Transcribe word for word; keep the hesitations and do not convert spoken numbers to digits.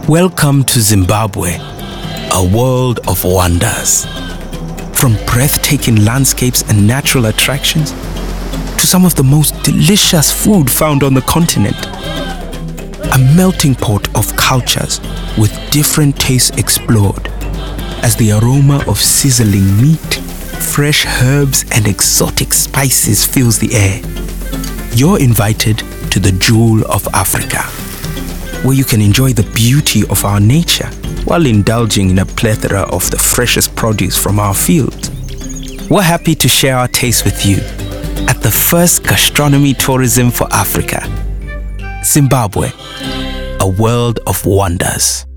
Welcome to Zimbabwe, a world of wonders. From breathtaking landscapes and natural attractions to some of the most delicious food found on the continent. A melting pot of cultures with different tastes explored as the aroma of sizzling meat, fresh herbs, and exotic spices fills the air. You're invited to the Jewel of Africa, where you can enjoy the beauty of our nature while indulging in a plethora of the freshest produce from our fields. We're happy to share our taste with you at the first gastronomy tourism for Africa. Zimbabwe, a world of wonders.